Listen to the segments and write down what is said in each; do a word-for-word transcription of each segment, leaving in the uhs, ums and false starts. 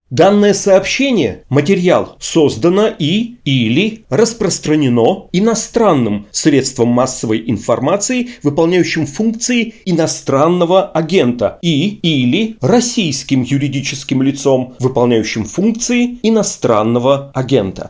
Данное сообщение, материал, создано и или распространено иностранным средством массовой информации, выполняющим функции иностранного агента, и или российским юридическим лицом, выполняющим функции иностранного агента.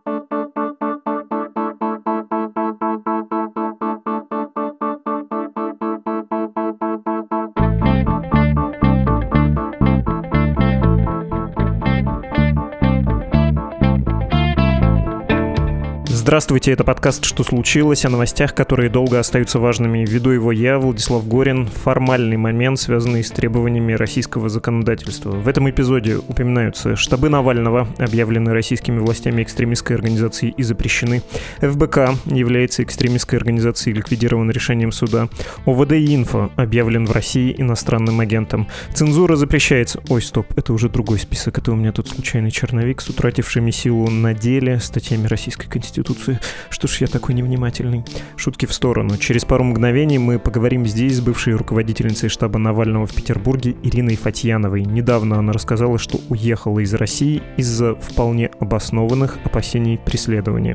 Здравствуйте, это подкаст «Что случилось?» о новостях, которые долго остаются важными. Веду его я, Владислав Горин. Формальный момент, связанный с требованиями российского законодательства. В этом эпизоде упоминаются штабы Навального, объявлены российскими властями экстремистской организацией и запрещены. эф бэ ка является экстремистской организацией, ликвидирован решением суда. о вэ дэ Инфо объявлен в России иностранным агентом. Цензура запрещается. Ой, стоп, это уже другой список. Это у меня тут случайный черновик с утратившими силу на деле статьями Российской Конституции. Что ж я такой невнимательный? Шутки в сторону. Через пару мгновений мы поговорим здесь с бывшей руководительницей штаба Навального в Петербурге Ириной Фатьяновой. Недавно она рассказала, что уехала из России из-за вполне обоснованных опасений преследования.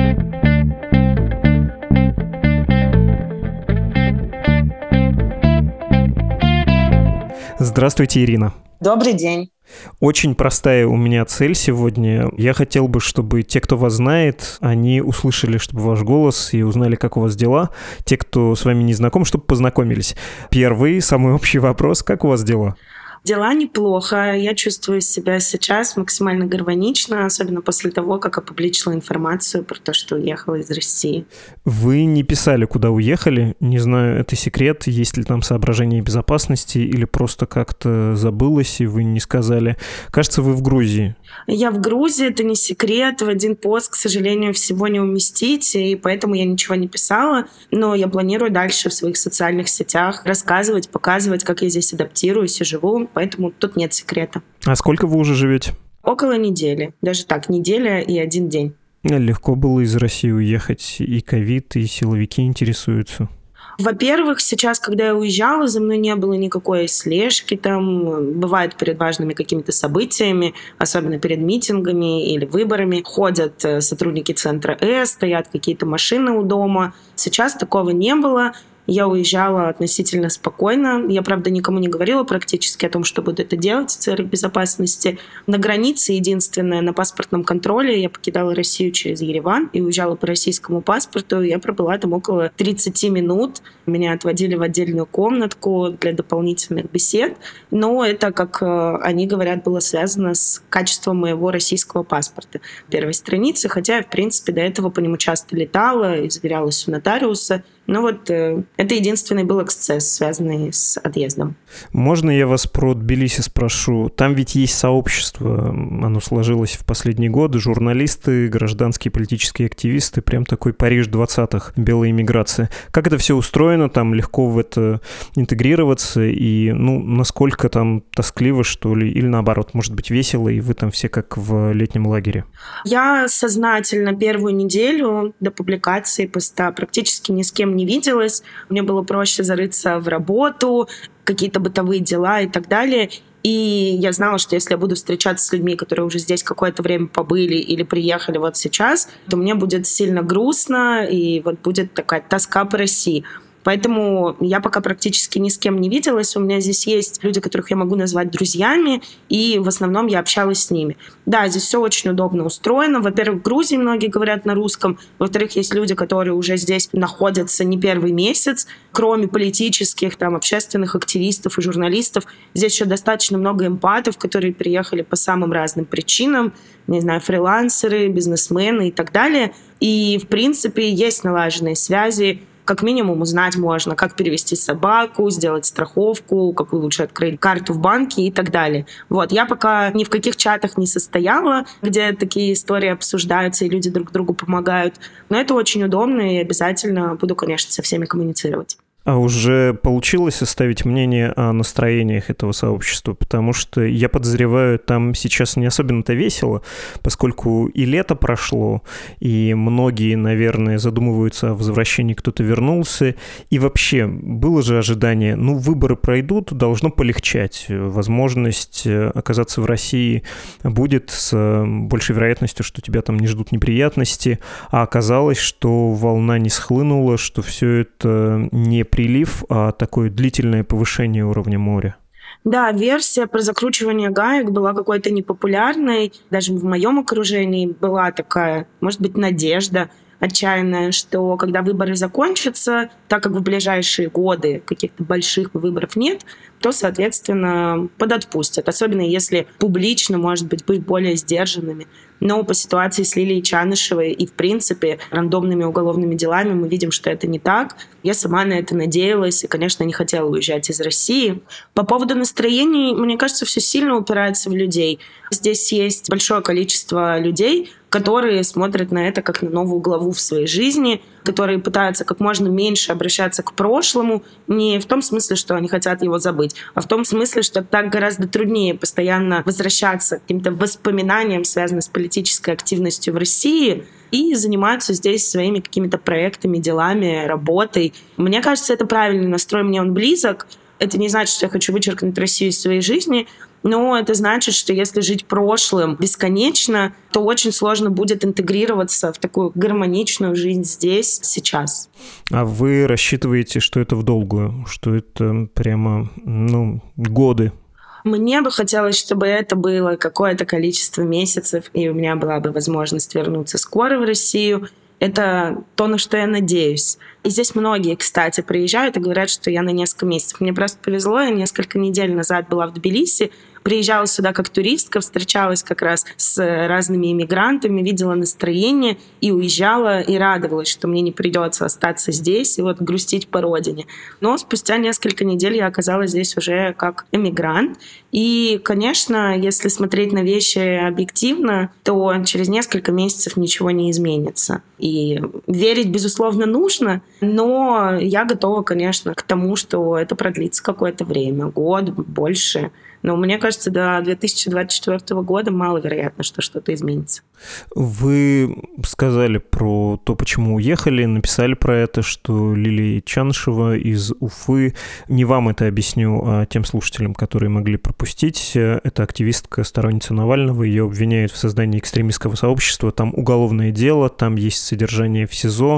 Здравствуйте, Ирина. Добрый день. Очень простая у меня цель сегодня. Я хотел бы, чтобы те, кто вас знает, они услышали, чтобы ваш голос и узнали, как у вас дела. Те, кто с вами не знаком, чтобы познакомились. Первый, самый общий вопрос. Как у вас дела? Дела неплохо. Я чувствую себя сейчас максимально гармонично, особенно после того, как опубличила информацию про то, что уехала из России. Вы не писали, куда уехали. Не знаю, это секрет, есть ли там соображения безопасности или просто как-то забылось, и вы не сказали. Кажется, вы в Грузии. Я в Грузии, это не секрет. В один пост, к сожалению, всего не уместить, и поэтому я ничего не писала. Но я планирую дальше в своих социальных сетях рассказывать, показывать, как я здесь адаптируюсь и живу. Поэтому тут нет секрета. А сколько вы уже живете? Около недели. Даже так, неделя и один день. Легко было из России уехать. И ковид, и силовики интересуются. Во-первых, сейчас, когда я уезжала, за мной не было никакой слежки. Там бывает перед важными какими-то событиями, особенно перед митингами или выборами. Ходят сотрудники центра С, стоят какие-то машины у дома. Сейчас такого не было. Я уезжала относительно спокойно. Я, правда, никому не говорила практически о том, что буду это делать в целях безопасности. На границе, единственное, на паспортном контроле я покидала Россию через Ереван и уезжала по российскому паспорту. Я пробыла там около тридцать минут. Меня отводили в отдельную комнатку для дополнительных бесед. Но это, как они говорят, было связано с качеством моего российского паспорта первой страницы. Хотя я, в принципе, до этого по нему часто летала и заверялась у нотариуса. Ну вот, э, это единственный был эксцесс, связанный с отъездом. Можно я вас про Тбилиси спрошу? Там ведь есть сообщество, оно сложилось в последние годы, журналисты, гражданские политические активисты, прям такой Париж двадцатых, белая иммиграция. Как это все устроено, там легко в это интегрироваться и, ну, насколько там тоскливо, что ли, или наоборот, может быть, весело, и вы там все как в летнем лагере? Я сознательно первую неделю до публикации поста практически ни с кем не виделась. Мне было проще зарыться в работу, какие-то бытовые дела и так далее. И я знала, что если я буду встречаться с людьми, которые уже здесь какое-то время побыли или приехали вот сейчас, то мне будет сильно грустно, и вот будет такая тоска по России. Поэтому я пока практически ни с кем не виделась. У меня здесь есть люди, которых я могу назвать друзьями, и в основном я общалась с ними. Да, здесь все очень удобно устроено. Во-первых, в Грузии многие говорят на русском. Во-вторых, есть люди, которые уже здесь находятся не первый месяц. Кроме политических, там, общественных активистов и журналистов, здесь еще достаточно много эмпатов, которые приехали по самым разным причинам. Не знаю, фрилансеры, бизнесмены и так далее. И, в принципе, есть налаженные связи. Как минимум узнать можно, как перевести собаку, сделать страховку, какую лучше открыть карту в банке и так далее. Вот. Я пока ни в каких чатах не состояла, где такие истории обсуждаются и люди друг другу помогают. Но это очень удобно, и обязательно буду, конечно, со всеми коммуницировать. А уже получилось составить мнение о настроениях этого сообщества? Потому что, я подозреваю, там сейчас не особенно-то весело, поскольку и лето прошло, и многие, наверное, задумываются о возвращении, кто-то вернулся. И вообще, было же ожидание, ну, выборы пройдут, должно полегчать. Возможность оказаться в России будет с большей вероятностью, что тебя там не ждут неприятности. А оказалось, что волна не схлынула, что все это не прилив, а такое длительное повышение уровня моря. Да, версия про закручивание гаек была какой-то непопулярной. Даже в моем окружении была такая, может быть, надежда отчаянная, что когда выборы закончатся, так как в ближайшие годы каких-то больших выборов нет, то, соответственно, подотпустят. Особенно если публично, может быть, быть более сдержанными. Но по ситуации с Лилией Чанышевой и, в принципе, рандомными уголовными делами мы видим, что это не так. Я сама на это надеялась и, конечно, не хотела уезжать из России. По поводу настроений, мне кажется, все сильно упирается в людей. Здесь есть большое количество людей, которые смотрят на это как на новую главу в своей жизни, которые пытаются как можно меньше обращаться к прошлому, не в том смысле, что они хотят его забыть, а в том смысле, что так гораздо труднее постоянно возвращаться к каким-то воспоминаниям, связанным с политической активностью в России, и занимаются здесь своими какими-то проектами, делами, работой. Мне кажется, это правильный настрой, мне он близок. Это не значит, что я хочу вычеркнуть Россию из своей жизни, но это значит, что если жить прошлым бесконечно, то очень сложно будет интегрироваться в такую гармоничную жизнь здесь, сейчас. А вы рассчитываете, что это в долгую, что это прямо, ну, годы? Мне бы хотелось, чтобы это было какое-то количество месяцев, и у меня была бы возможность вернуться скоро в Россию. Это то, на что я надеюсь. И здесь многие, кстати, приезжают и говорят, что я на несколько месяцев. Мне просто повезло, я несколько недель назад была в Тбилиси, приезжала сюда как туристка, встречалась как раз с разными иммигрантами, видела настроение и уезжала, и радовалась, что мне не придется остаться здесь и вот грустить по родине. Но спустя несколько недель я оказалась здесь уже как эмигрант. И, конечно, если смотреть на вещи объективно, то через несколько месяцев ничего не изменится. И верить, безусловно, нужно, но я готова, конечно, к тому, что это продлится какое-то время, год, больше. Но мне кажется, до две тысячи двадцать четвёртого года маловероятно, что что-то изменится. Вы сказали про то, почему уехали, написали про это, что Лилия Чанышева из Уфы. Не вам это объясню, а тем слушателям, которые могли пропустить. Это активистка, сторонница Навального. Ее обвиняют в создании экстремистского сообщества. Там уголовное дело, там есть содержание в СИЗО.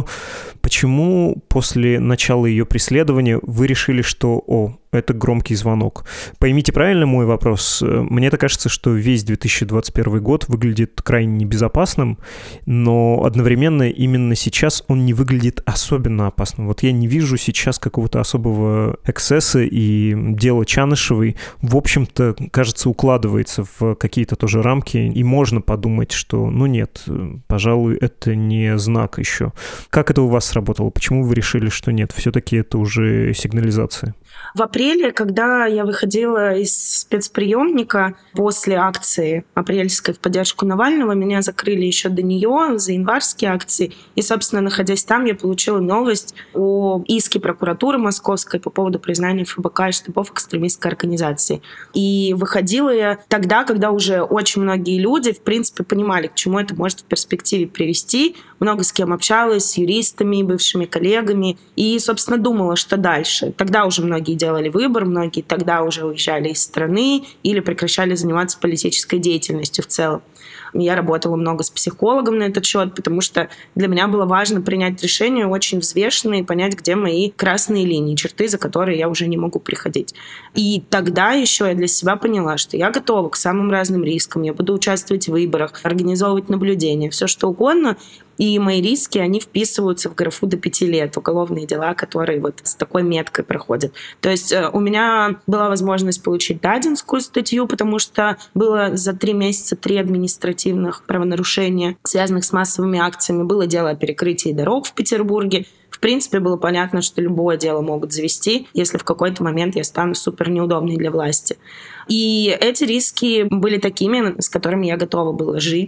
Почему после начала ее преследования вы решили, что «О, это громкий звонок»? Поймите правильно мой вопрос. Мне-то кажется, что весь две тысячи двадцать первый год выглядит крайне небезопасным, но одновременно именно сейчас он не выглядит особенно опасным. Вот я не вижу сейчас какого-то особого эксцесса, и дело Чанышевой, в общем-то, кажется, укладывается в какие-то тоже рамки, и можно подумать, что, ну нет, пожалуй, это не знак еще. Как это у вас сработало? Почему вы решили, что нет, все-таки это уже сигнализация? В апреле, когда я выходила из спецприемника после акции апрельской в поддержку Навального, меня закрыли еще до нее за январские акции. И, собственно, находясь там, я получила новость о иске прокуратуры московской по поводу признания ФБК и штабов экстремистской организации. И выходила я тогда, когда уже очень многие люди, в принципе, понимали, к чему это может в перспективе привести. Много с кем общалась, с юристами, бывшими коллегами. И, собственно, думала, что дальше. Тогда уже многие делали выбор, многие тогда уже уезжали из страны или прекращали заниматься политической деятельностью в целом. Я работала много с психологом на этот счет, потому что для меня было важно принять решение очень взвешенное и понять, где мои красные линии, черты, за которые я уже не могу приходить. И тогда еще я для себя поняла, что я готова к самым разным рискам, я буду участвовать в выборах, организовывать наблюдения, все что угодно. И мои риски, они вписываются в графу до пяти лет, уголовные дела, которые вот с такой меткой проходят. То есть у меня была возможность получить дадинскую статью, потому что было за три месяца три административных правонарушения, связанных с массовыми акциями. Было дело о перекрытии дорог в Петербурге. В принципе, было понятно, что любое дело могут завести, если в какой-то момент я стану супер неудобной для власти. И эти риски были такими, с которыми я готова была жить.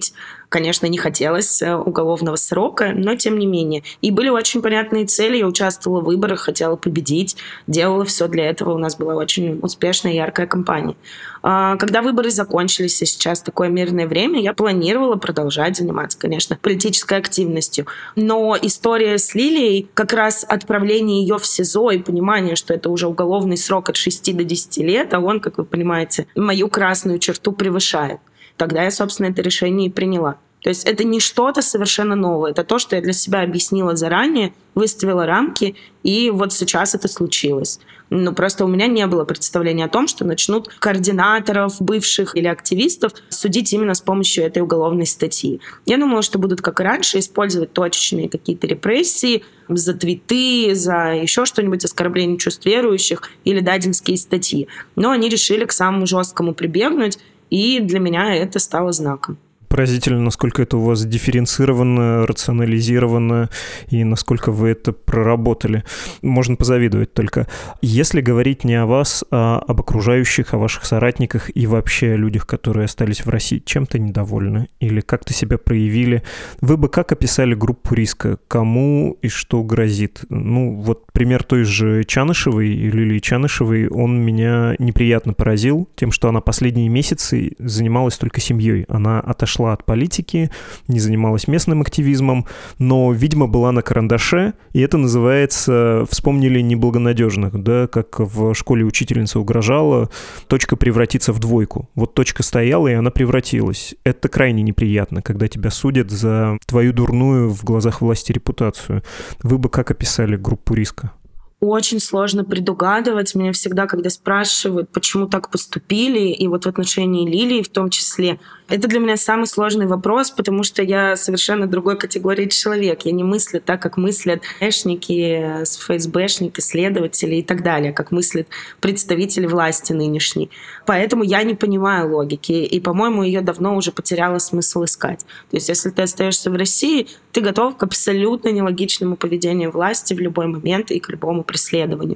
Конечно, не хотелось уголовного срока, но тем не менее. И были очень понятные цели. Я участвовала в выборах, хотела победить, делала все для этого. У нас была очень успешная, яркая кампания. Когда выборы закончились, и сейчас такое мирное время, я планировала продолжать заниматься, конечно, политической активностью. Но история с Лилией, как раз отправление ее в СИЗО и понимание, что это уже уголовный срок от шести до десяти лет, а он, как вы понимаете, мою красную черту превышает. Тогда я, собственно, это решение и приняла. То есть это не что-то совершенно новое. Это то, что я для себя объяснила заранее, выставила рамки, и вот сейчас это случилось. Ну, просто у меня не было представления о том, что начнут координаторов, бывших или активистов судить именно с помощью этой уголовной статьи. Я думала, что будут, как и раньше, использовать точечные какие-то репрессии за твиты, за еще что-нибудь, оскорбление чувств верующих или дадинские статьи. Но они решили к самому жесткому прибегнуть, и для меня это стало знаком. Поразительно, насколько это у вас дифференцировано, рационализировано, и насколько вы это проработали. Можно позавидовать только. Если говорить не о вас, а об окружающих, о ваших соратниках и вообще о людях, которые остались в России, чем-то недовольны или как-то себя проявили, вы бы как описали группу риска? Кому и что грозит? Ну, вот пример той же Чанышевой, Лилии Чанышевой, он меня неприятно поразил тем, что она последние месяцы занималась только семьей. Она отошла от политики, не занималась местным активизмом, но, видимо, была на карандаше, и это называется «вспомнили неблагонадежных», да, как в школе учительница угрожала, точка превратится в двойку. Вот точка стояла, и она превратилась. Это крайне неприятно, когда тебя судят за твою дурную в глазах власти репутацию. Вы бы как описали группу риска? Очень сложно предугадывать. Меня всегда, когда спрашивают, почему так поступили, и вот в отношении Лилии в том числе, это для меня самый сложный вопрос, потому что я совершенно другой категории человек. Я не мыслю так, как мыслят эшники, ФСБшники, следователи и так далее, как мыслят представители власти нынешней. Поэтому я не понимаю логики, и, по-моему, ее давно уже потеряла смысл искать. То есть, если ты остаешься в России, ты готов к абсолютно нелогичному поведению власти в любой момент и к любому преследованию.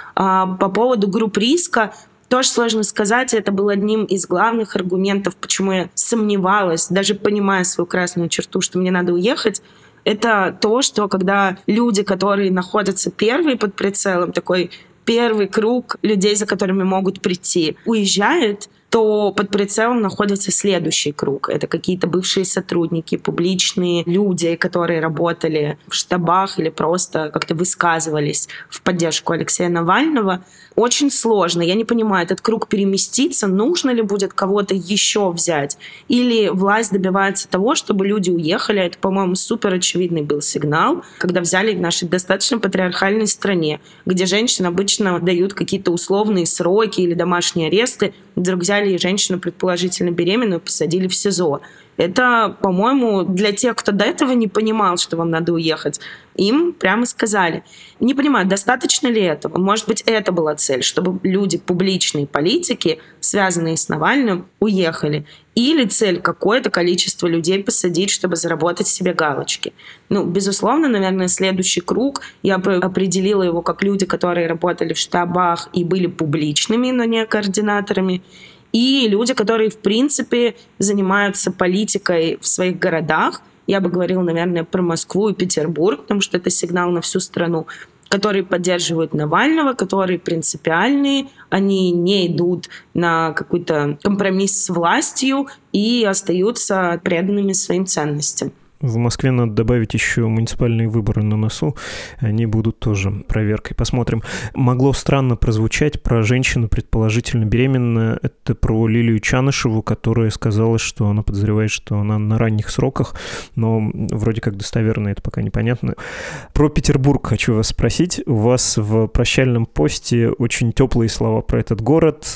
А по поводу групп риска тоже сложно сказать. Это был одним из главных аргументов, почему я сомневалась, даже понимая свою красную черту, что мне надо уехать. Это то, что когда люди, которые находятся первые под прицелом, такой первый круг людей, за которыми могут прийти, уезжает, то под прицелом находится следующий круг. Это какие-то бывшие сотрудники, публичные люди, которые работали в штабах или просто как-то высказывались в поддержку Алексея Навального. Очень сложно. Я не понимаю, этот круг переместится, нужно ли будет кого-то еще взять? Или власть добивается того, чтобы люди уехали? Это, по-моему, супер очевидный был сигнал, когда взяли в нашей достаточно патриархальной стране, где женщин обычно дают какие-то условные сроки или домашние аресты. Вдруг взяли женщину, предположительно беременную, посадили в СИЗО. Это, по-моему, для тех, кто до этого не понимал, что вам надо уехать, им прямо сказали. Не понимаю, достаточно ли этого? Может быть, это была цель, чтобы люди, публичные политики, связанные с Навальным, уехали. Или цель какое-то количество людей посадить, чтобы заработать себе галочки. Ну, безусловно, наверное, следующий круг, я бы определила его как люди, которые работали в штабах и были публичными, но не координаторами, и люди, которые, в принципе, занимаются политикой в своих городах. Я бы говорила, наверное, про Москву и Петербург, потому что это сигнал на всю страну, которые поддерживают Навального, которые принципиальные, они не идут на какой-то компромисс с властью и остаются преданными своим ценностям. В Москве надо добавить еще муниципальные выборы на носу. Они будут тоже проверкой. Посмотрим. Могло странно прозвучать про женщину, предположительно беременную. Это про Лилию Чанышеву, которая сказала, что она подозревает, что она на ранних сроках, но вроде как достоверно это пока непонятно. Про Петербург хочу вас спросить. У вас в прощальном посте очень теплые слова про этот город.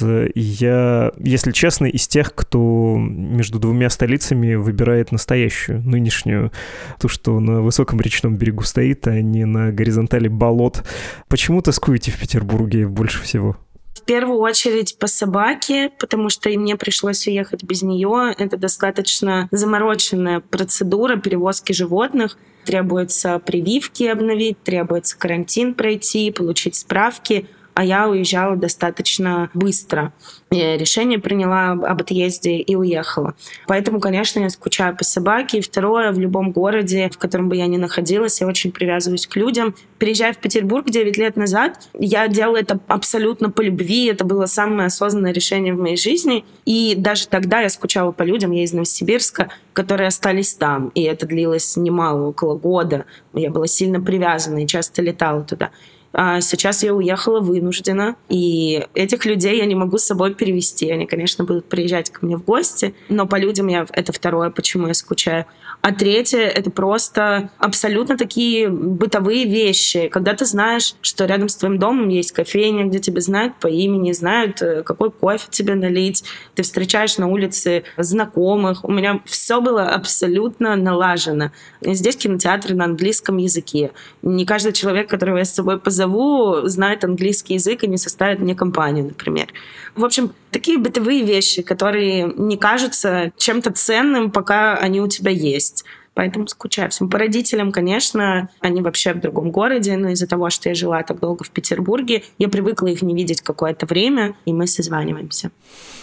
Я, если честно, из тех, кто между двумя столицами выбирает настоящую, нынешнюю, то, что на высоком речном берегу стоит, а не на горизонтали болот. Почему тоскуете в Петербурге больше всего? В первую очередь по собаке, потому что и мне пришлось уехать без нее. Это достаточно замороченная процедура перевозки животных. Требуется прививки обновить, требуется карантин пройти, получить справки. а я уезжала достаточно быстро. Я решение приняла об отъезде и уехала. Поэтому, конечно, я скучаю по собаке. И второе, в любом городе, в котором бы я ни находилась, я очень привязываюсь к людям. Переезжая в Петербург девять лет назад, я делала это абсолютно по любви. Это было самое осознанное решение в моей жизни. И даже тогда я скучала по людям. Я из Новосибирска, которые остались там. И это длилось немало, около года. Я была сильно привязана и часто летала туда. А сейчас я уехала вынуждена, и этих людей я не могу с собой перевести. Они, конечно, будут приезжать ко мне в гости, но по людям я... это второе, почему я скучаю. А третье — это просто абсолютно такие бытовые вещи. Когда ты знаешь, что рядом с твоим домом есть кофейня, где тебя знают по имени, знают, какой кофе тебе налить. Ты встречаешь на улице знакомых. У меня все было абсолютно налажено. Здесь кинотеатры на английском языке. Не каждый человек, которого я с собой позову, знает английский язык и не составит мне компанию, например. В общем, такие бытовые вещи, которые не кажутся чем-то ценным, пока они у тебя есть. Поэтому скучаю всем. По родителям, конечно, они вообще в другом городе, но из-за того, что я жила так долго в Петербурге, я привыкла их не видеть какое-то время, и мы созваниваемся.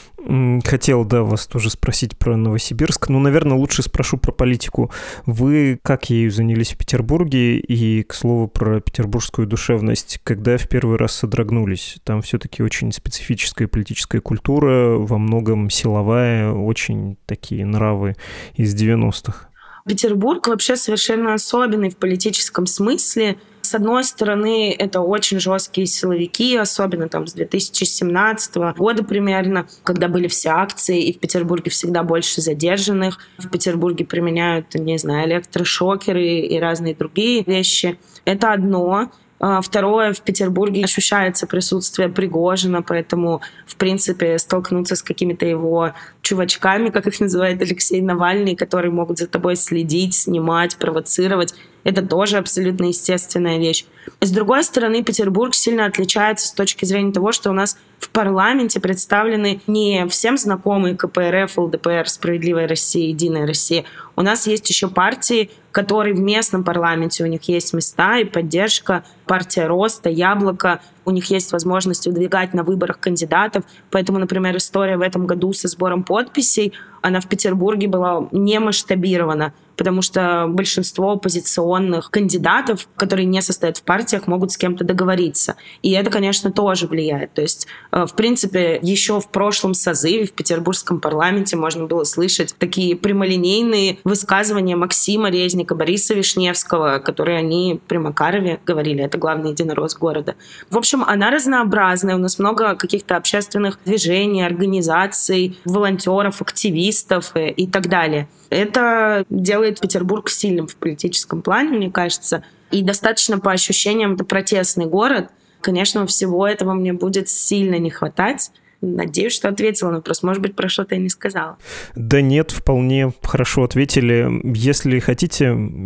Хотел, да, вас тоже спросить про Новосибирск. Ну, наверное, лучше спрошу про политику. Вы как ею занялись в Петербурге? И, к слову, про петербургскую душевность. Когда в первый раз содрогнулись? Там все-таки очень специфическая политическая культура, во многом силовая, очень такие нравы из девяностых. Петербург вообще совершенно особенный в политическом смысле. С одной стороны, это очень жесткие силовики, особенно там с две тысячи семнадцатого года примерно, когда были все акции, и в Петербурге всегда больше задержанных. В Петербурге применяют, не знаю, электрошокеры и разные другие вещи. Это одно. Второе, в Петербурге ощущается присутствие Пригожина, поэтому, в принципе, столкнуться с какими-то его чувачками, как их называет Алексей Навальный, которые могут за тобой следить, снимать, провоцировать, это тоже абсолютно естественная вещь. С другой стороны, Петербург сильно отличается с точки зрения того, что у нас в парламенте представлены не всем знакомые ка пэ эр эф, эл дэ пэ эр, Справедливая Россия, Единая Россия. У нас есть еще партии, которые в местном парламенте, у них есть места и поддержка. Партия Роста, Яблоко, у них есть возможность выдвигать на выборах кандидатов. Поэтому, например, история в этом году со сбором подписей, она в Петербурге была не масштабирована, потому что большинство оппозиционных кандидатов, которые не состоят в партиях, могут с кем-то договориться. И это, конечно, тоже влияет. То есть, в принципе, еще в прошлом созыве в петербургском парламенте можно было слышать такие прямолинейные высказывания Максима Резника, Бориса Вишневского, которые они при Макарове говорили, это главный единорос города. В общем, она разнообразная. У нас много каких-то общественных движений, организаций, волонтеров, активистов и так далее. Это делает Петербург сильным в политическом плане, мне кажется. И достаточно, по ощущениям, это протестный город. Конечно, всего этого мне будет сильно не хватать. Надеюсь, что ответила на вопрос. Может быть, про что-то я не сказала. Да нет, вполне хорошо ответили. Если хотите,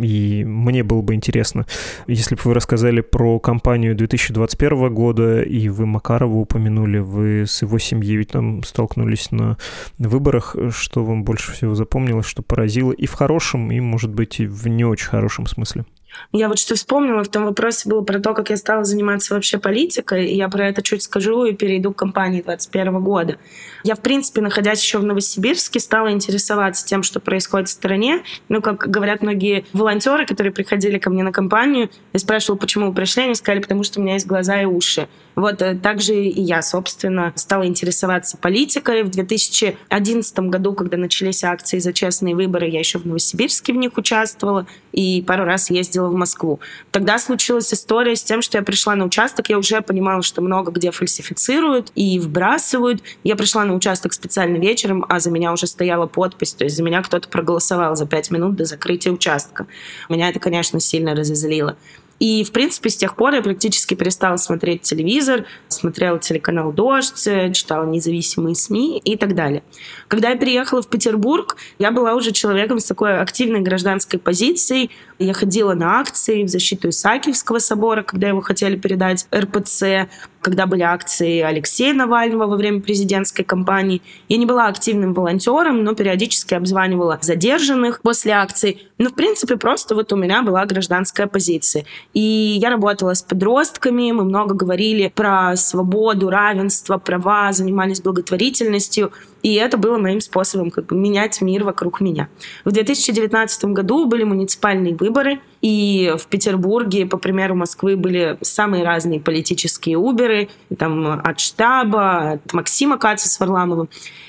и мне было бы интересно, если бы вы рассказали про кампанию две тысячи двадцать первого года, и вы Макарова упомянули, вы с его семьей ведь там столкнулись на выборах, что вам больше всего запомнилось, что поразило и в хорошем, и, может быть, и в не очень хорошем смысле? Я вот что вспомнила, в том вопросе было про то, как я стала заниматься вообще политикой, и я про это чуть скажу и перейду к кампании двадцать первого года. Я, в принципе, находясь еще в Новосибирске, стала интересоваться тем, что происходит в стране. Ну, как говорят многие волонтеры, которые приходили ко мне на кампанию, я спрашивала, почему вы пришли, они сказали, потому что у меня есть глаза и уши. Вот также и я, собственно, стала интересоваться политикой. В две тысячи одиннадцатом году, когда начались акции за честные выборы, я еще в Новосибирске в них участвовала и пару раз ездила в Москву. Тогда случилась история с тем, что я пришла на участок, я уже понимала, что много где фальсифицируют и вбрасывают. Я пришла на участок специально вечером, а за меня уже стояла подпись, то есть за меня кто-то проголосовал за пять минут до закрытия участка. Меня это, конечно, сильно разозлило. И, в принципе, с тех пор я практически перестала смотреть телевизор, смотрела телеканал «Дождь», читала независимые СМИ и так далее. Когда я переехала в Петербург, я была уже человеком с такой активной гражданской позицией. Я ходила на акции в защиту Исаакиевского собора, когда его хотели передать эр пэ цэ. когда были акции Алексея Навального во время президентской кампании. Я не была активным волонтером, но периодически обзванивала задержанных после акций. Но, в принципе, просто вот у меня была гражданская позиция. И я работала с подростками, мы много говорили про свободу, равенство, права, занимались благотворительностью. И это было моим способом как бы менять мир вокруг меня. В две тысячи девятнадцатом году были муниципальные выборы, и в Петербурге, по примеру Москвы, были самые разные политические уберы, там, от штаба, от Максима Каца с Варламовым.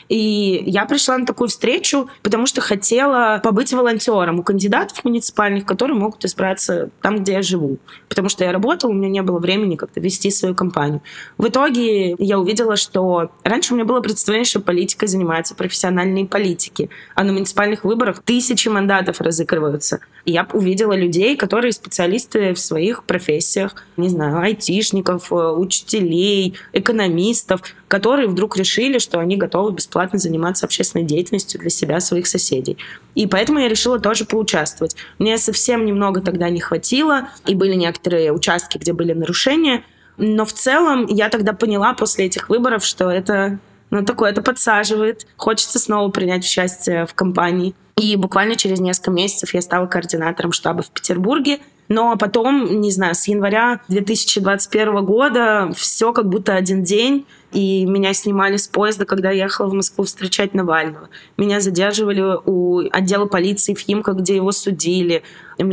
И я пришла на такую встречу, потому что хотела побыть волонтером у кандидатов муниципальных, которые могут избраться там, где я живу. Потому что я работала, у меня не было времени как-то вести свою кампанию. В итоге я увидела, что раньше у меня было представление, что политикой занимаются профессиональные политики, а на муниципальных выборах тысячи мандатов разыгрываются. И я увидела людей, которые специалисты в своих профессиях, не знаю, айтишников, учителей, экономистов, которые вдруг решили, что они готовы бесплатно заниматься общественной деятельностью для себя, своих соседей. И поэтому я решила тоже поучаствовать. Мне совсем немного тогда не хватило, и были некоторые участки, где были нарушения, но в целом я тогда поняла после этих выборов, что это, ну, такое, это подсаживает, хочется снова принять участие в кампании. И буквально через несколько месяцев я стала координатором штаба в Петербурге. Но потом, не знаю, с января две тысячи двадцать первого года все как будто один день, и меня снимали с поезда, когда я ехала в Москву встречать Навального. Меня задерживали у отдела полиции в Химках, где его судили.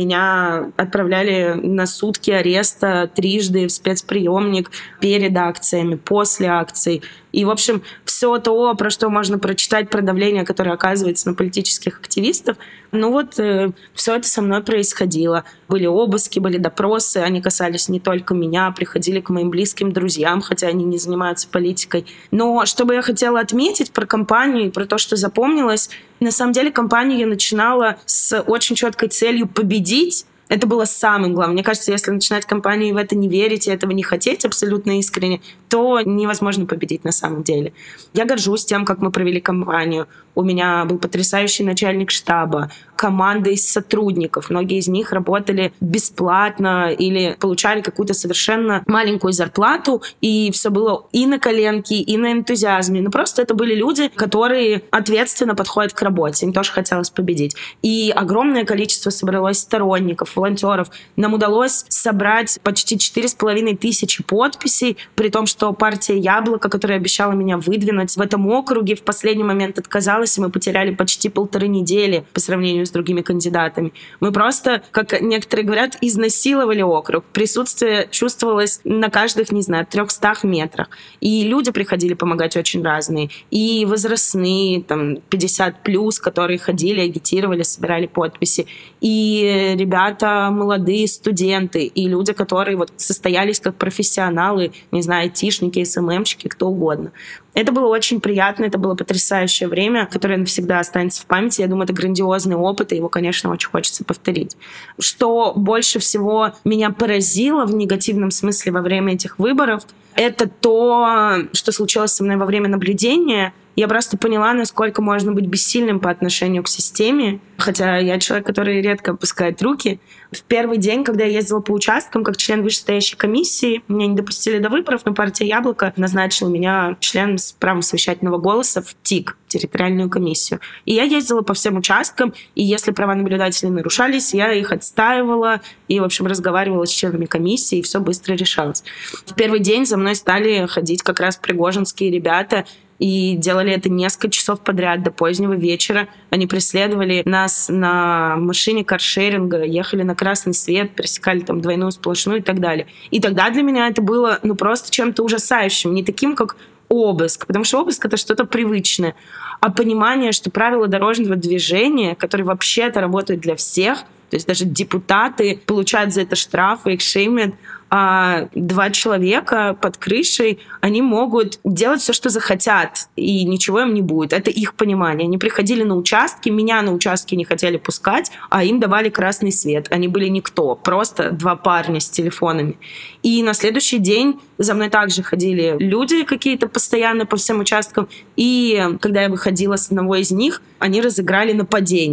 Меня отправляли на сутки ареста трижды в спецприемник перед акциями, после акций. И, в общем, все то, про что можно прочитать, про давление, которое оказывается на политических активистов, ну вот э, все это со мной происходило. Были обыски, были допросы, они касались не только меня, приходили к моим близким друзьям, хотя они не занимаются политикой. Но что бы я хотела отметить про кампанию и про то, что запомнилось, на самом деле кампанию я начинала с очень четкой целью победить. Это было самым главным. Мне кажется, если начинать кампанию и в это не верить, и этого не хотеть абсолютно искренне, то невозможно победить на самом деле. Я горжусь тем, как мы провели кампанию. У меня был потрясающий начальник штаба, команда из сотрудников. Многие из них работали бесплатно или получали какую-то совершенно маленькую зарплату, и все было и на коленке, и на энтузиазме. Ну, просто это были люди, которые ответственно подходят к работе. Им тоже хотелось победить. И огромное количество собралось сторонников, волонтеров. Нам удалось собрать почти четыре с половиной тысячи подписей, при том, что партия «Яблоко», которая обещала меня выдвинуть в этом округе, в последний момент отказалась, и мы потеряли почти полторы недели по сравнению с другими кандидатами. Мы просто, как некоторые говорят, изнасиловали округ. Присутствие чувствовалось на каждых, не знаю, трехстах метрах. И люди приходили помогать очень разные. И возрастные, там, пятьдесят плюс, которые ходили, агитировали, собирали подписи. И ребята молодые, студенты, и люди, которые вот состоялись как профессионалы, не знаю, айтишники, эс эм эм-щики, кто угодно. Это было очень приятно, это было потрясающее время, которое навсегда останется в памяти. Я думаю, это грандиозный опыт, и его, конечно, очень хочется повторить. Что больше всего меня поразило в негативном смысле во время этих выборов, это то, что случилось со мной во время наблюдения. Я просто поняла, насколько можно быть бессильным по отношению к системе, хотя я человек, который редко опускает руки. В первый день, когда я ездила по участкам как член вышестоящей комиссии, меня не допустили до выборов, но партия «Яблоко» назначила меня членом с правом совещательного голоса в ТИК, территориальную комиссию. И я ездила по всем участкам, и если права наблюдателей нарушались, я их отстаивала и, в общем, разговаривала с членами комиссии, и все быстро решалось. В первый день за мной стали ходить как раз пригожинские ребята, и делали это несколько часов подряд до позднего вечера. Они преследовали нас на машине каршеринга, ехали на красный свет, пересекали там двойную сплошную и так далее. И тогда для меня это было ну просто чем-то ужасающим, не таким, как обыск, потому что обыск — это что-то привычное, а понимание, что правила дорожного движения, которые вообще-то работают для всех, то есть даже депутаты получают за это штрафы, их шеймят, а два человека под крышей, они могут делать все, что захотят, и ничего им не будет. Это их понимание. Они приходили на участки, меня на участки не хотели пускать, а им давали красный свет. Они были никто, просто два парня с телефонами. И на следующий день за мной также ходили люди какие-то постоянно по всем участкам, и когда я выходила с одного из них, они разыграли нападение.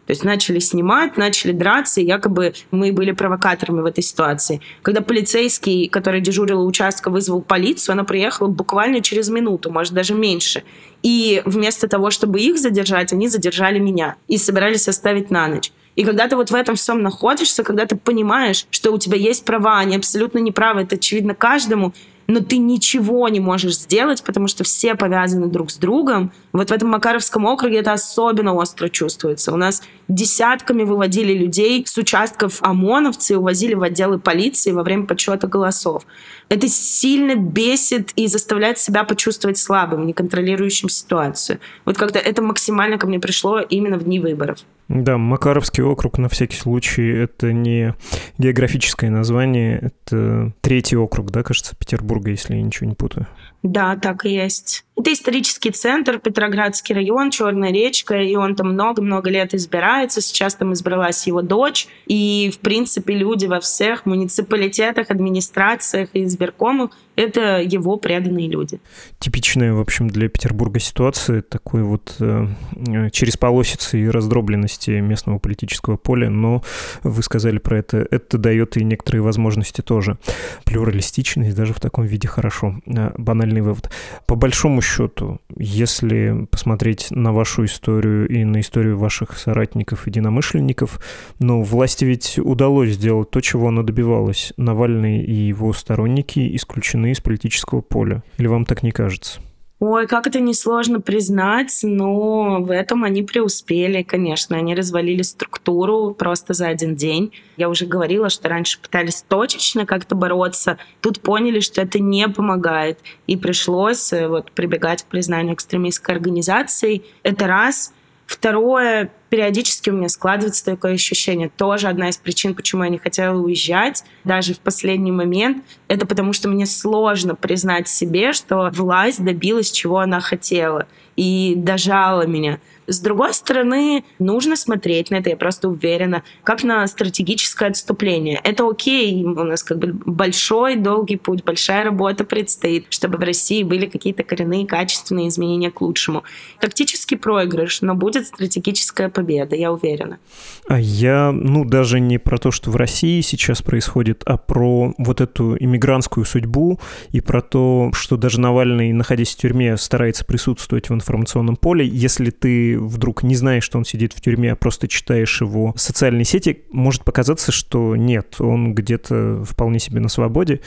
То есть начали снимать, начали драться, и якобы мы были провокаторами в этой ситуации. Когда полицейский, который дежурил у участка, вызвал полицию, она приехала буквально через минуту, может, даже меньше. И вместо того, чтобы их задержать, они задержали меня и собирались оставить на ночь. И когда ты вот в этом всем находишься, когда ты понимаешь, что у тебя есть права, они абсолютно неправы, это очевидно каждому, но ты ничего не можешь сделать, потому что все повязаны друг с другом. Вот в этом Макаровском округе это особенно остро чувствуется. У нас десятками выводили людей с участков ОМОНовцы, увозили в отделы полиции во время подсчета голосов. Это сильно бесит и заставляет себя почувствовать слабым, неконтролирующим ситуацию. Вот как-то это максимально ко мне пришло именно в дни выборов. Да, Макаровский округ, на всякий случай, это не географическое название, это третий округ, да, кажется, Петербурга, если я ничего не путаю. Да, так и есть. Это исторический центр, Петроградский район, Черная речка, и он там много-много лет избирается. Сейчас там избралась его дочь. И, в принципе, люди во всех муниципалитетах, администрациях и избиркомах — это его преданные люди. Типичная, в общем, для Петербурга ситуация, такой вот э, через полосицы и раздробленности местного политического поля, но вы сказали про это, это дает и некоторые возможности тоже. Плюралистичность даже в таком виде хорошо. Банальный вывод. По большому счету, если посмотреть на вашу историю и на историю ваших соратников, единомышленников, ну, власти ведь удалось сделать то, чего она добивалась. Навальный и его сторонники исключены из политического поля. Или вам так не кажется? Ой, как это несложно признать, но в этом они преуспели, конечно. Они развалили структуру просто за один день. Я уже говорила, что раньше пытались точечно как-то бороться. Тут поняли, что это не помогает. И пришлось вот прибегать к признанию экстремистской организации. Это раз. Второе, периодически у меня складывается такое ощущение. Тоже одна из причин, почему я не хотела уезжать, даже в последний момент, это потому что мне сложно признать себе, что власть добилась, чего она хотела, и дожала меня. С другой стороны, нужно смотреть на это, я просто уверена, как на стратегическое отступление. Это окей, у нас как бы большой, долгий путь, большая работа предстоит, чтобы в России были какие-то коренные, качественные изменения к лучшему. Тактический проигрыш, но будет стратегическая победа, я уверена. А я, ну, даже не про то, что в России сейчас происходит, а про вот эту иммигрантскую судьбу и про то, что даже Навальный, находясь в тюрьме, старается присутствовать в информационном поле. Если ты вдруг не знаешь, что он сидит в тюрьме, а просто читаешь его социальные сети, может показаться, что нет, он где-то вполне себе на свободе,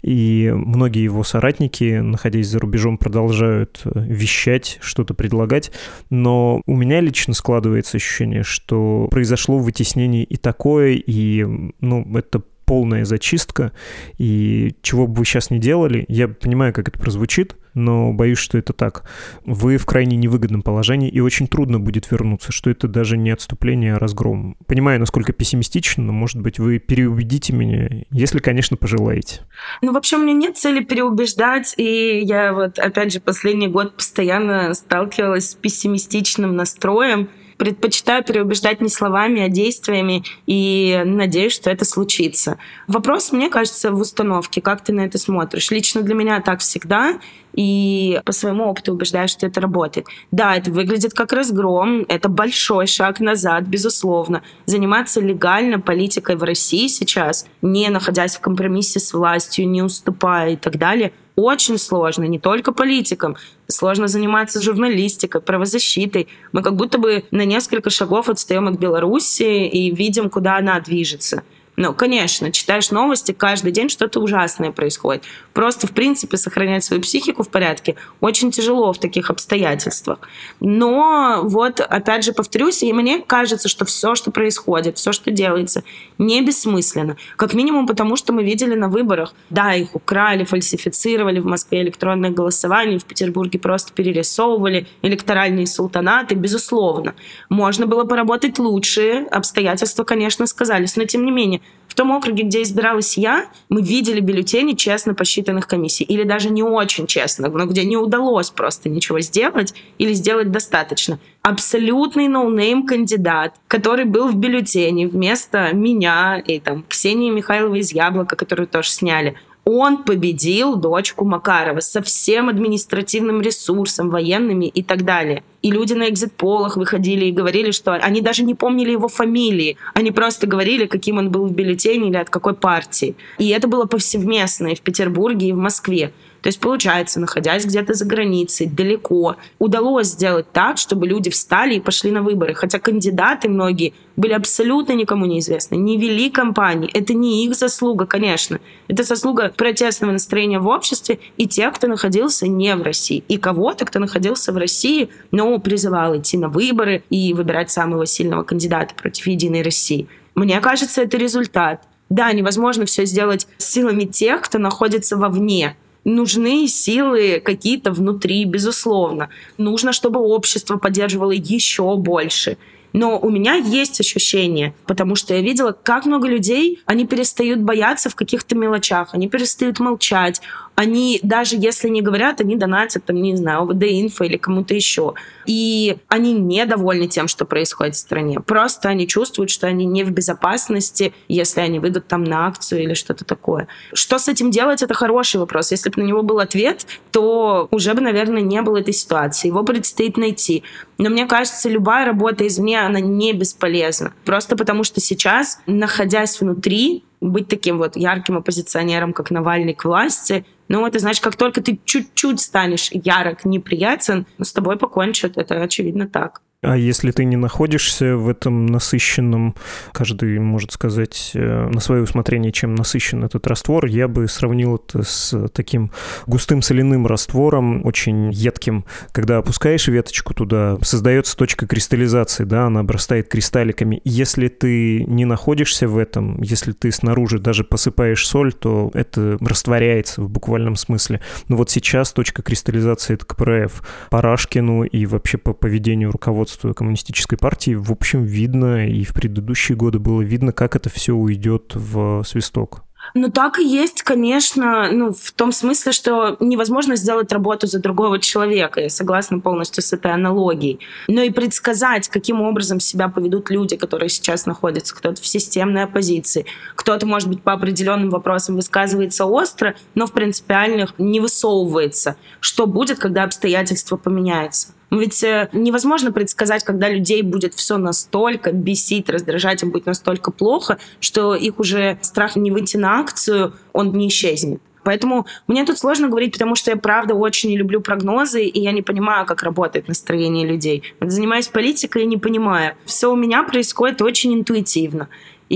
и многие его соратники, находясь за рубежом, продолжают вещать, что-то предлагать, но у меня лично складывается ощущение, что произошло вытеснение и такое, и, ну, это полная зачистка, и чего бы вы сейчас ни делали, я понимаю, как это прозвучит, но боюсь, что это так. Вы в крайне невыгодном положении, и очень трудно будет вернуться, что это даже не отступление, а разгром. Понимаю, насколько пессимистично, но, может быть, вы переубедите меня, если, конечно, пожелаете. Ну, вообще, у меня нет цели переубеждать, и я вот, опять же, последний год постоянно сталкивалась с пессимистичным настроем. Предпочитаю переубеждать не словами, а действиями, и надеюсь, что это случится. Вопрос, мне кажется, в установке, как ты на это смотришь. Лично для меня так всегда, и по своему опыту убеждаю, что это работает. Да, это выглядит как разгром, это большой шаг назад, безусловно. Заниматься легально политикой в России сейчас, не находясь в компромиссе с властью, не уступая и так далее, очень сложно, не только политикам. Сложно заниматься журналистикой, правозащитой. Мы как будто бы на несколько шагов отстаем от Беларуси и видим, куда она движется. Ну, конечно, читаешь новости, каждый день что-то ужасное происходит. Просто, в принципе, сохранять свою психику в порядке очень тяжело в таких обстоятельствах. Но вот, опять же, повторюсь, и мне кажется, что все, что происходит, все, что делается, не бессмысленно. Как минимум потому, что мы видели на выборах. Да, их украли, фальсифицировали в Москве электронное голосование, в Петербурге просто перерисовывали электоральные султанаты, безусловно. Можно было поработать лучше, обстоятельства, конечно, сказались, но тем не менее, в том округе, где избиралась я, мы видели бюллетени честно посчитанных комиссий. Или даже не очень честно, но где не удалось просто ничего сделать или сделать достаточно. Абсолютный ноунейм кандидат, который был в бюллетене вместо меня и там Ксении Михайловой из «Яблока», которую тоже сняли, Он победил дочку Макарова со всем административным ресурсом, военными и так далее. И люди на экзит-полах выходили и говорили, что они даже не помнили его фамилии. Они просто говорили, каким он был в бюллетене или от какой партии. И это было повсеместно и в Петербурге, и в Москве. То есть, получается, находясь где-то за границей, далеко, удалось сделать так, чтобы люди встали и пошли на выборы. Хотя кандидаты многие были абсолютно никому неизвестны, не вели кампании. Это не их заслуга, конечно. Это заслуга протестного настроения в обществе и тех, кто находился не в России. И кого-то, кто находился в России, но призывал идти на выборы и выбирать самого сильного кандидата против «Единой России». Мне кажется, это результат. Да, невозможно все сделать силами тех, кто находится вовне. Нужны силы какие-то внутри, безусловно. Нужно, чтобы общество поддерживало еще больше. Но у меня есть ощущение, потому что я видела, как много людей, они перестают бояться в каких-то мелочах, они перестают молчать, они, даже если не говорят, они донатят, там, не знаю, ОВД-инфо или кому-то еще. И они недовольны тем, что происходит в стране. Просто они чувствуют, что они не в безопасности, если они выйдут там на акцию или что-то такое. Что с этим делать, это хороший вопрос. Если бы на него был ответ, то уже бы, наверное, не было этой ситуации. Его предстоит найти. Но мне кажется, любая работа извне, она не бесполезна. Просто потому что сейчас, находясь внутри, быть таким вот ярким оппозиционером, как Навальный, к власти, ну, это значит, как только ты чуть-чуть станешь ярок, неприятен, с тобой покончат. Это очевидно так. А если ты не находишься в этом насыщенном, каждый может сказать на свое усмотрение, чем насыщен этот раствор, я бы сравнил это с таким густым соляным раствором, очень едким. Когда опускаешь веточку туда, создается точка кристаллизации, да, она обрастает кристалликами. Если ты не находишься в этом, если ты снаружи даже посыпаешь соль, то это растворяется в буквальном смысле. Но вот сейчас точка кристаллизации — это ка пэ эр эф. По Рашкину и вообще по поведению руководства Коммунистической партии, в общем, видно, и в предыдущие годы было видно, как это все уйдет в свисток. Ну, так и есть, конечно, ну, в том смысле, что невозможно сделать работу за другого человека. Я согласна полностью с этой аналогией. Но и предсказать, каким образом себя поведут люди, которые сейчас находятся. Кто-то в системной оппозиции, кто-то, может быть, по определенным вопросам высказывается остро, но в принципиальных не высовывается. Что будет, когда обстоятельства поменяются? Ведь невозможно предсказать, когда людей будет все настолько бесить, раздражать, им будет настолько плохо, что их уже страх не выйти на акцию, он не исчезнет. Поэтому мне тут сложно говорить, потому что я, правда, очень не люблю прогнозы, и я не понимаю, как работает настроение людей. Вот занимаюсь политикой и не понимаю. Все у меня происходит очень интуитивно.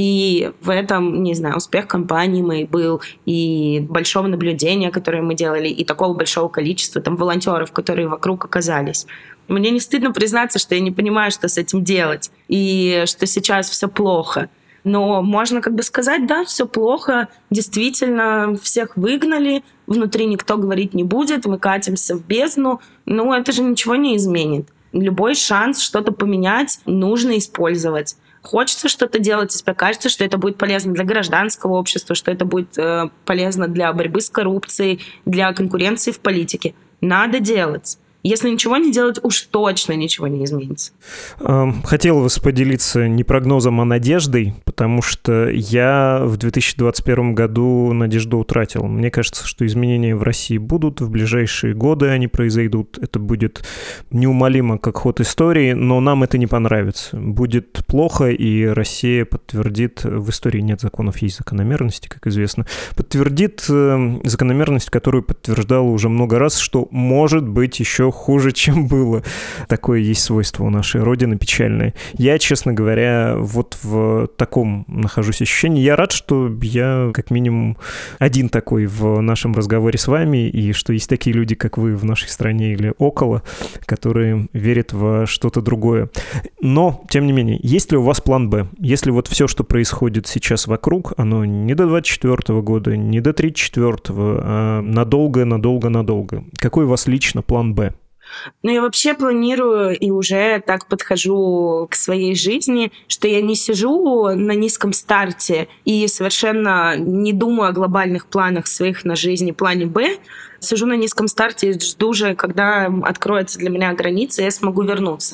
И в этом, не знаю, успех компании мой был, и большого наблюдения, которое мы делали, и такого большого количества там волонтеров, которые вокруг оказались. Мне не стыдно признаться, что я не понимаю, что с этим делать, и что сейчас все плохо. Но можно как бы сказать, да, все плохо, действительно, всех выгнали, внутри никто говорить не будет, мы катимся в бездну, но это же ничего не изменит. Любой шанс что-то поменять нужно использовать. Хочется что-то делать, тебе кажется, что это будет полезно для гражданского общества, что это будет э, полезно для борьбы с коррупцией, для конкуренции в политике. Надо делать. Если ничего не делать, уж точно ничего не изменится. Хотел вас поделиться не прогнозом, а надеждой, потому что я в две тысячи двадцать первом году надежду утратил. Мне кажется, что изменения в России будут, в ближайшие годы они произойдут. Это будет неумолимо как ход истории, но нам это не понравится. Будет плохо, и Россия подтвердит, в истории нет законов, есть закономерности, как известно, подтвердит закономерность, которую подтверждала уже много раз, что может быть еще хуже, чем было. Такое есть свойство у нашей Родины печальное. Я, честно говоря, вот в таком нахожусь ощущении. Я рад, что я как минимум один такой в нашем разговоре с вами, и что есть такие люди, как вы, в нашей стране или около, которые верят во что-то другое. Но, тем не менее, есть ли у вас план «Б»? Если вот все, что происходит сейчас вокруг, оно не до двадцать четвёртого года, не до тридцать четвёртого, а надолго, надолго, надолго. Какой у вас лично план «Б»? Ну, я вообще планирую и уже так подхожу к своей жизни, что я не сижу на низком старте и совершенно не думаю о глобальных планах своих на жизни, плане «Б». Сижу на низком старте и жду же, когда откроется для меня граница, и я смогу вернуться.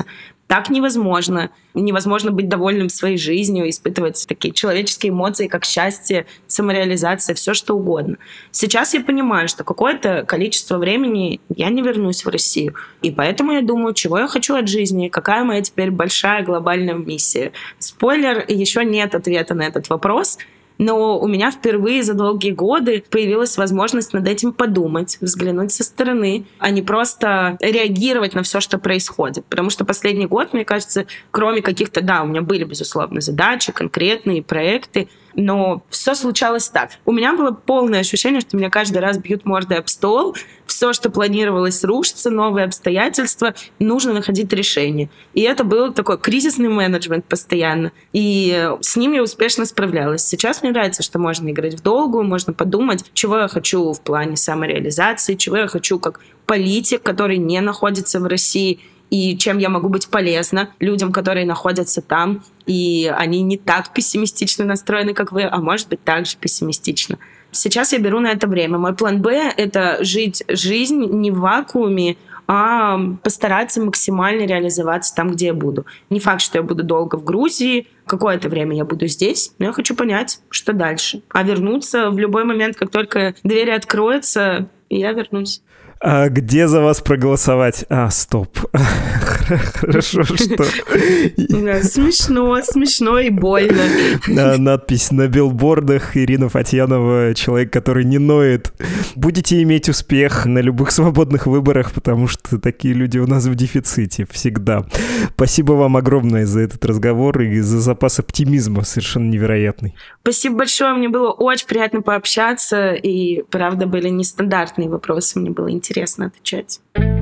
Так невозможно. Невозможно быть довольным своей жизнью, испытывать такие человеческие эмоции, как счастье, самореализация, все что угодно. Сейчас я понимаю, что какое-то количество времени я не вернусь в Россию. И поэтому я думаю, чего я хочу от жизни, какая моя теперь большая глобальная миссия. Спойлер, еще нет ответа на этот вопрос. Но у меня впервые за долгие годы появилась возможность над этим подумать, взглянуть со стороны, а не просто реагировать на все, что происходит. Потому что последний год, мне кажется, кроме каких-то, да, у меня были, безусловно, задачи, конкретные проекты, но все случалось так. У меня было полное ощущение, что меня каждый раз бьют мордой об стол, все, что планировалось, рушится, новые обстоятельства, нужно находить решение. И это был такой кризисный менеджмент постоянно. И с ним я успешно справлялась. Сейчас мне нравится, что можно играть в долгую, можно подумать, чего я хочу в плане самореализации, чего я хочу как политик, который не находится в России, и чем я могу быть полезна людям, которые находятся там, и они не так пессимистично настроены, как вы, а может быть, так же пессимистично. Сейчас я беру на это время. Мой план «Б» — это жить жизнь не в вакууме, а постараться максимально реализоваться там, где я буду. Не факт, что я буду долго в Грузии, какое-то время я буду здесь, но я хочу понять, что дальше. А вернуться в любой момент, как только двери откроются, я вернусь. А где за вас проголосовать? А, стоп. Хорошо, что... Смешно, смешно и больно. Надпись на билбордах: Ирина Фатьянова, человек, который не ноет. Будете иметь успех на любых свободных выборах, потому что такие люди у нас в дефиците всегда. Спасибо вам огромное за этот разговор и за запас оптимизма совершенно невероятный. Спасибо большое, мне было очень приятно пообщаться, и, правда, были нестандартные вопросы, мне было интересно. Интересно отвечать.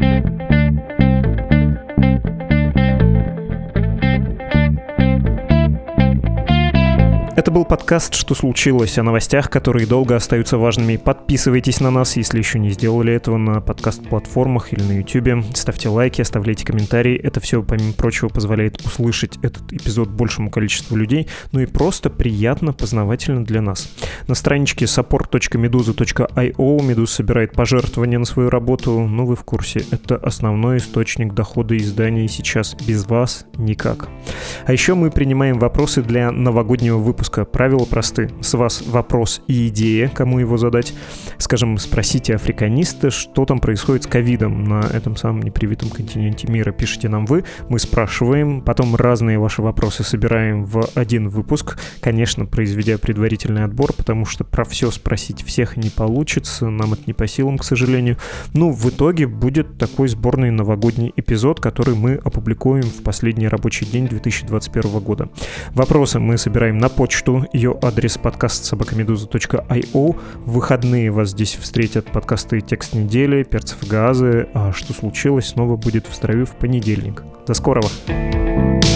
Это был подкаст «Что случилось?» о новостях, которые долго остаются важными. Подписывайтесь на нас, если еще не сделали этого, на подкаст-платформах или на YouTube. Ставьте лайки, оставляйте комментарии. Это все, помимо прочего, позволяет услышать этот эпизод большему количеству людей, ну и просто приятно, познавательно для нас. На страничке support точка meduza точка io Медуза собирает пожертвования на свою работу. Ну, вы в курсе, это основной источник дохода издания сейчас. Без вас никак. А еще мы принимаем вопросы для новогоднего выпуска. Правила просты. С вас вопрос и идея, кому его задать. Скажем, спросите африканиста, что там происходит с ковидом на этом самом непривитом континенте мира. Пишите нам вы, мы спрашиваем, потом разные ваши вопросы собираем в один выпуск, конечно, произведя предварительный отбор, потому что про все спросить всех не получится, нам это не по силам, к сожалению. Ну, в итоге будет такой сборный новогодний эпизод, который мы опубликуем в последний рабочий день две тысячи двадцать первого года. Вопросы мы собираем на почту. Ее адрес подкаст собака медуза точка io. В выходные вас здесь встретят подкасты «Текст недели», «Перцев и газы». А что случилось, снова будет в строю в понедельник. До скорого!